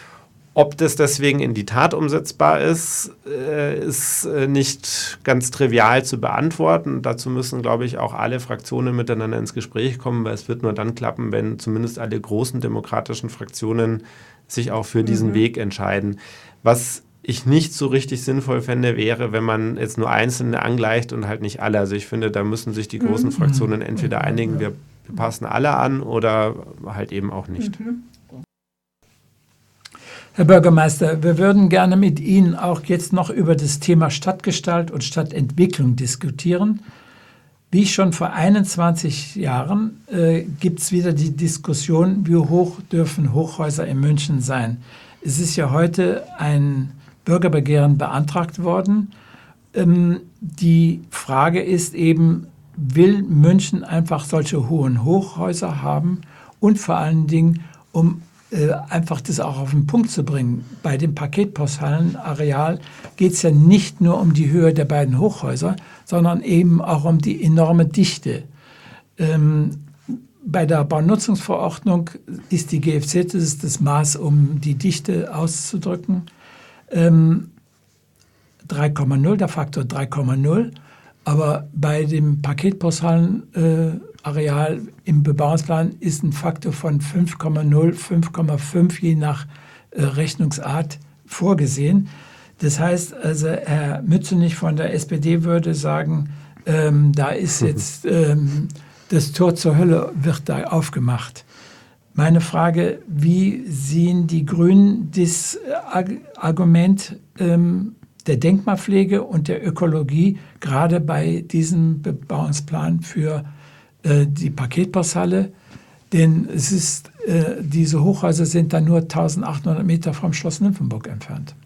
Ob das deswegen in die Tat umsetzbar ist, äh, ist äh, nicht ganz trivial zu beantworten. Dazu müssen, glaube ich, auch alle Fraktionen miteinander ins Gespräch kommen, weil es wird nur dann klappen, wenn zumindest alle großen demokratischen Fraktionen sich auch für diesen mhm. Weg entscheiden. Was ich nicht so richtig sinnvoll fände, wäre, wenn man jetzt nur Einzelne angleicht und halt nicht alle. Also ich finde, da müssen sich die großen mhm. Fraktionen entweder einigen, wir, wir passen alle an oder halt eben auch nicht. Mhm. Herr Bürgermeister, wir würden gerne mit Ihnen auch jetzt noch über das Thema Stadtgestalt und Stadtentwicklung diskutieren. Wie schon vor einundzwanzig Jahren äh, gibt es wieder die Diskussion, wie hoch dürfen Hochhäuser in München sein. Es ist ja heute ein Bürgerbegehren beantragt worden. Ähm, die Frage ist eben, will München einfach solche hohen Hochhäuser haben und vor allen Dingen, um einfach das auch auf den Punkt zu bringen. Bei dem Paketpostalenareal geht es ja nicht nur um die Höhe der beiden Hochhäuser, sondern eben auch um die enorme Dichte. Ähm, bei der Baunutzungsverordnung ist die G F Z, das ist das Maß, um die Dichte auszudrücken, ähm, drei Komma null, der Faktor drei Komma null. Aber bei dem Paketpostalenareal Areal im Bebauungsplan ist ein Faktor von fünf Komma null, fünf Komma fünf je nach äh, Rechnungsart vorgesehen. Das heißt, also Herr Mützenich von der S P D würde sagen, ähm, da ist jetzt ähm, das Tor zur Hölle wird da aufgemacht. Meine Frage, wie sehen die Grünen das Argument ähm, der Denkmalpflege und der Ökologie gerade bei diesem Bebauungsplan für äh, die Paketposthalle, denn es ist, äh, diese Hochhäuser sind dann nur eintausendachthundert Meter vom Schloss Nymphenburg entfernt.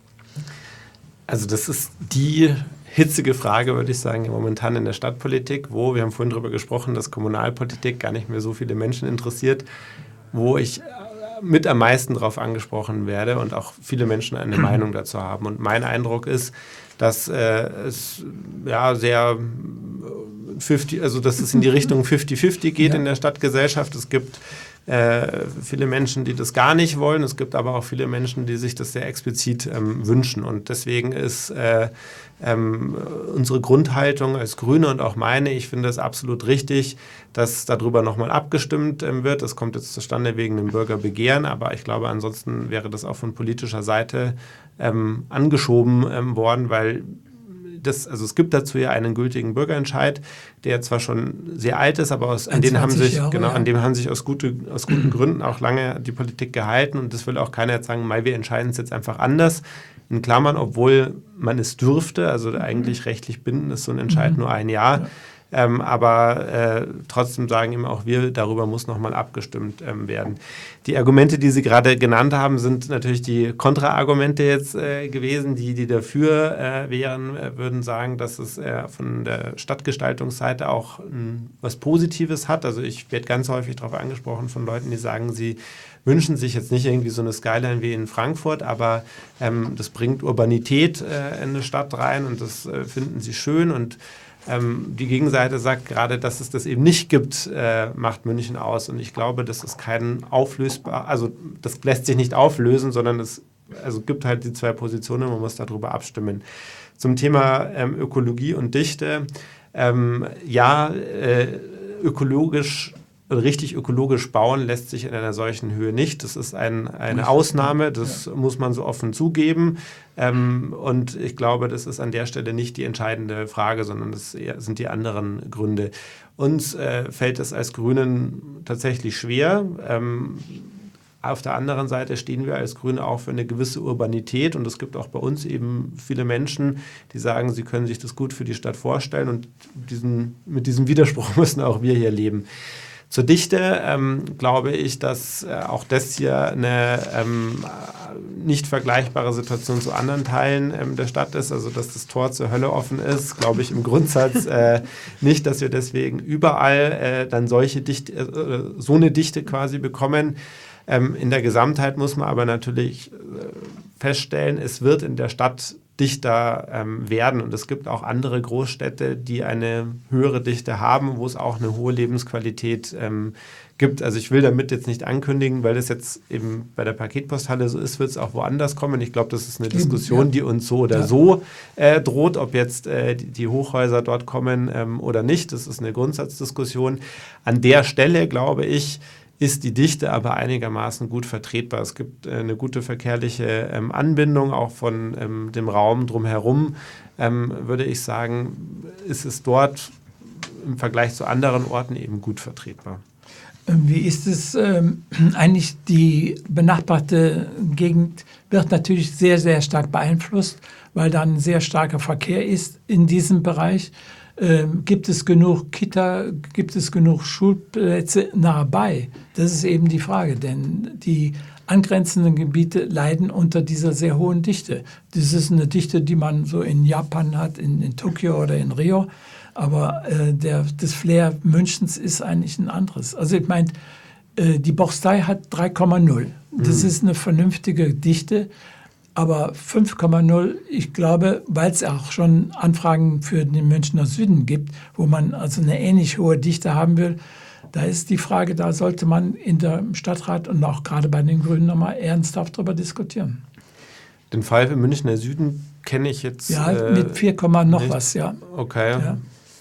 Also das ist die hitzige Frage, würde ich sagen, momentan in der Stadtpolitik, wo, wir haben vorhin darüber gesprochen, dass Kommunalpolitik gar nicht mehr so viele Menschen interessiert, wo ich mit am meisten darauf angesprochen werde und auch viele Menschen eine Meinung dazu haben. Und mein Eindruck ist, dass äh, es ja sehr fünfzig, also dass es in die Richtung fünfzig fünfzig geht ja. in der Stadtgesellschaft. Es gibt äh, viele Menschen, die das gar nicht wollen. Es gibt aber auch viele Menschen, die sich das sehr explizit ähm, wünschen. Und deswegen ist äh, ähm, unsere Grundhaltung als Grüne und auch meine, ich finde es absolut richtig, dass darüber nochmal abgestimmt ähm, wird. Das kommt jetzt zustande wegen dem Bürgerbegehren, aber ich glaube, ansonsten wäre das auch von politischer Seite ähm, angeschoben ähm, worden, weil Das, also es gibt dazu ja einen gültigen Bürgerentscheid, der zwar schon sehr alt ist, aber aus, an, den haben sich, Jahre, genau, ja. an dem haben sich aus, gute, aus guten Gründen auch lange die Politik gehalten. Und das will auch keiner jetzt sagen, wir entscheiden es jetzt einfach anders. In Klammern, obwohl man es dürfte, also mhm. eigentlich rechtlich bindend ist so ein Entscheid mhm. nur ein Jahr. Ja. Ähm, aber äh, trotzdem sagen eben auch wir, darüber muss nochmal abgestimmt ähm, werden. Die Argumente, die Sie gerade genannt haben, sind natürlich die Kontraargumente jetzt äh, gewesen. Die, die dafür äh, wären, äh, würden sagen, dass es äh, von der Stadtgestaltungsseite auch ähm, was Positives hat. Also ich werde ganz häufig darauf angesprochen von Leuten, die sagen, sie wünschen sich jetzt nicht irgendwie so eine Skyline wie in Frankfurt, aber ähm, das bringt Urbanität äh, in eine Stadt rein und das äh, finden sie schön. Und Ähm, die Gegenseite sagt gerade, dass es das eben nicht gibt, äh, macht München aus. Und ich glaube, das ist kein auflösbar, also das lässt sich nicht auflösen, sondern es also gibt halt die zwei Positionen, man muss darüber abstimmen. Zum Thema ähm, Ökologie und Dichte, ähm, ja, äh, ökologisch richtig ökologisch bauen lässt sich in einer solchen Höhe nicht. Das ist ein, eine Ausnahme, das ja. muss man so offen zugeben. Ähm, und ich glaube, das ist an der Stelle nicht die entscheidende Frage, sondern das sind die anderen Gründe. Uns äh, fällt es als Grünen tatsächlich schwer. Ähm, auf der anderen Seite stehen wir als Grüne auch für eine gewisse Urbanität und es gibt auch bei uns eben viele Menschen, die sagen, sie können sich das gut für die Stadt vorstellen und diesen, mit diesem Widerspruch müssen auch wir hier leben. Zur Dichte ähm, glaube ich, dass äh, auch das hier eine ähm, nicht vergleichbare Situation zu anderen Teilen ähm, der Stadt ist. Also dass das Tor zur Hölle offen ist, glaube ich im Grundsatz äh, nicht, dass wir deswegen überall äh, dann solche Dichte, äh, so eine Dichte quasi bekommen. Ähm, in der Gesamtheit muss man aber natürlich äh, feststellen, es wird in der Stadt dichter ähm, werden. Und es gibt auch andere Großstädte, die eine höhere Dichte haben, wo es auch eine hohe Lebensqualität ähm, gibt. Also ich will damit jetzt nicht ankündigen, weil das jetzt eben bei der Paketposthalle so ist, wird es auch woanders kommen. Ich glaube, das ist eine Diskussion, ja. die uns so oder ja. so äh, droht, ob jetzt äh, die, die Hochhäuser dort kommen ähm, oder nicht. Das ist eine Grundsatzdiskussion. An der Stelle, glaube ich, ist die Dichte aber einigermaßen gut vertretbar. Es gibt äh, eine gute verkehrliche ähm, Anbindung, auch von ähm, dem Raum drumherum. Ähm, würde ich sagen, ist es dort im Vergleich zu anderen Orten eben gut vertretbar. Wie ist es ähm, eigentlich, die benachbarte Gegend wird natürlich sehr, sehr stark beeinflusst, weil dann sehr starker Verkehr ist in diesem Bereich. Ähm, gibt es genug Kita, gibt es genug Schulplätze nahe bei? Das ist eben die Frage, denn die angrenzenden Gebiete leiden unter dieser sehr hohen Dichte. Das ist eine Dichte, die man so in Japan hat, in, in Tokio oder in Rio, aber äh, der, das Flair Münchens ist eigentlich ein anderes. Also ich meine, äh, die Bochstei hat drei Komma null. Das mhm. ist eine vernünftige Dichte. Aber fünf Komma null, ich glaube, weil es auch schon Anfragen für den Münchner Süden gibt, wo man also eine ähnlich hohe Dichte haben will, da ist die Frage, da sollte man in der Stadtrat und auch gerade bei den Grünen nochmal ernsthaft darüber diskutieren. Den Fall für Münchner Süden kenne ich jetzt Ja, äh, mit vier, noch nicht. was, ja. Okay. Ja.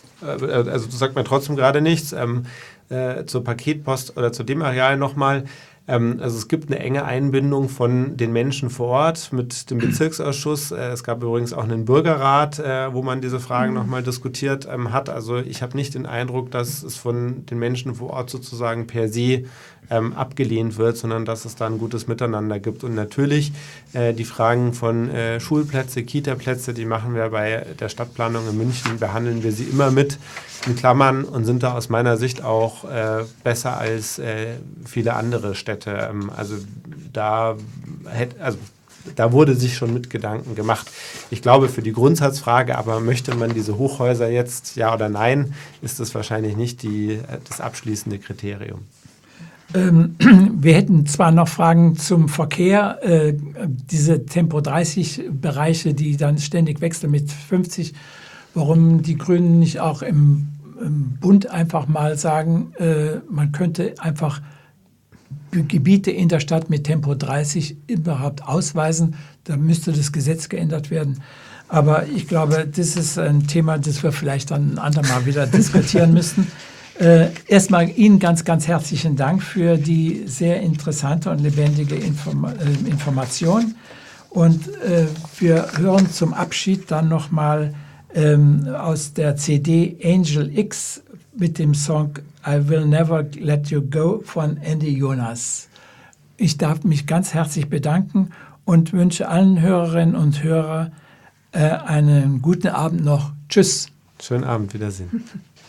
Also das sagt mir trotzdem gerade nichts. Ähm, äh, zur Paketpost oder zu dem Areal nochmal. Also es gibt eine enge Einbindung von den Menschen vor Ort mit dem Bezirksausschuss. Es gab übrigens auch einen Bürgerrat, wo man diese Fragen nochmal diskutiert hat. Also ich habe nicht den Eindruck, dass es von den Menschen vor Ort sozusagen per se ähm, abgelehnt wird, sondern dass es da ein gutes Miteinander gibt. Und natürlich äh, die Fragen von äh, Schulplätze, Kita-Plätze, die machen wir bei der Stadtplanung in München, behandeln wir sie immer mit. in Klammern und sind da aus meiner Sicht auch äh, besser als äh, viele andere Städte. Ähm, also da hätte, also da wurde sich schon mit Gedanken gemacht. Ich glaube, für die Grundsatzfrage, aber möchte man diese Hochhäuser jetzt, ja oder nein, ist das wahrscheinlich nicht die, das abschließende Kriterium. Ähm, wir hätten zwar noch Fragen zum Verkehr, äh, diese Tempo dreißig Bereiche, die dann ständig wechseln mit fünfzig, warum die Grünen nicht auch im, im Bund einfach mal sagen, äh, man könnte einfach Gebiete in der Stadt mit Tempo dreißig überhaupt ausweisen. Da müsste das Gesetz geändert werden. Aber ich glaube, das ist ein Thema, das wir vielleicht dann ein andermal wieder diskutieren müssten. Äh, erstmal Ihnen ganz, ganz herzlichen Dank für die sehr interessante und lebendige Inform- äh, Information. Und äh, wir hören zum Abschied dann nochmal ähm, aus der C D Angel X mit dem Song I Will Never Let You Go von Andy Jonas. Ich darf mich ganz herzlich bedanken und wünsche allen Hörerinnen und Hörern äh, einen guten Abend noch. Tschüss. Schönen Abend, Wiedersehen.